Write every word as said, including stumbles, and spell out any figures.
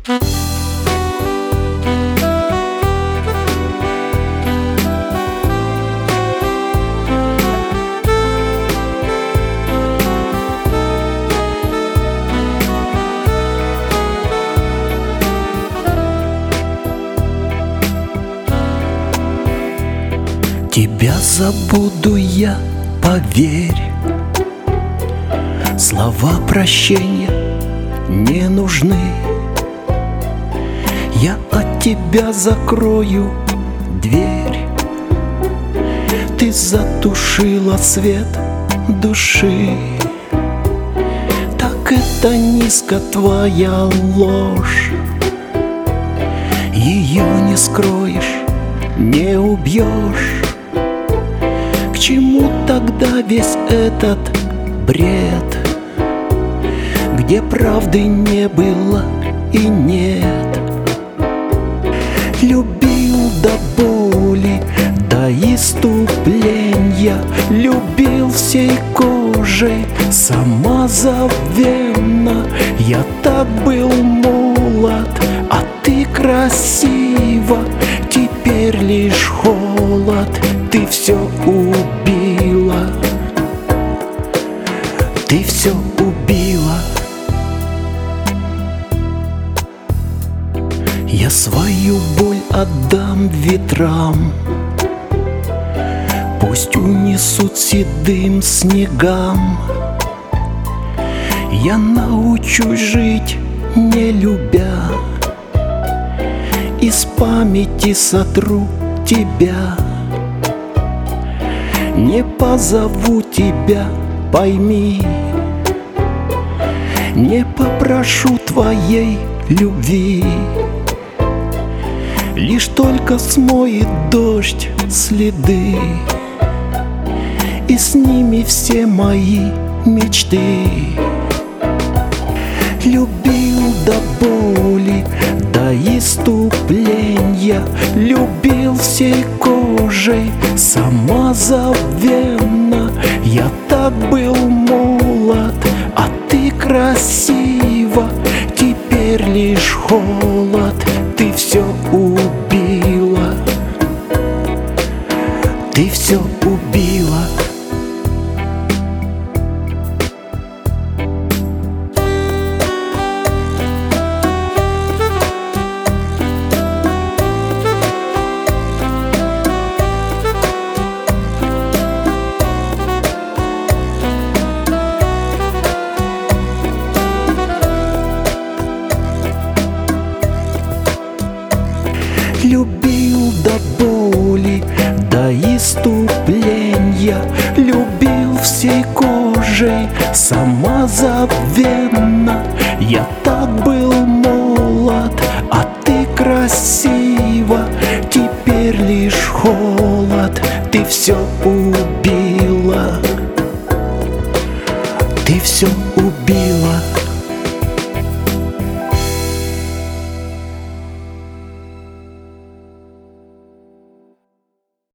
Тебя забуду я, поверь. Слова прощения не нужны. Я от тебя закрою дверь. Ты затушила свет души. Так это низко твоя ложь. Ее не скроешь, не убьешь. К чему тогда весь этот бред, где правды не было и нет? Любил до боли, до иступления, любил всей кожей, самозабвенно. Я так был молод, а ты красива, теперь лишь холод. Ты все убила, ты все убила. Я свою боль отдам ветрам, пусть унесут седым снегам. Я научусь жить, не любя, из памяти сотру тебя. Не позову тебя, пойми, не попрошу твоей любви. Лишь только смоет дождь следы, и с ними все мои мечты. Любил до боли, до иступления, любил всей кожей, самозабвенно. Я так был молод, а ты красива, теперь лишь холод. Ты все убила, ты все убила. Любил до боли, до иступления, любил всей кожей, самозабвенно. Я так был молод, а ты красива, теперь лишь холод. Ты все убила, ты все убила.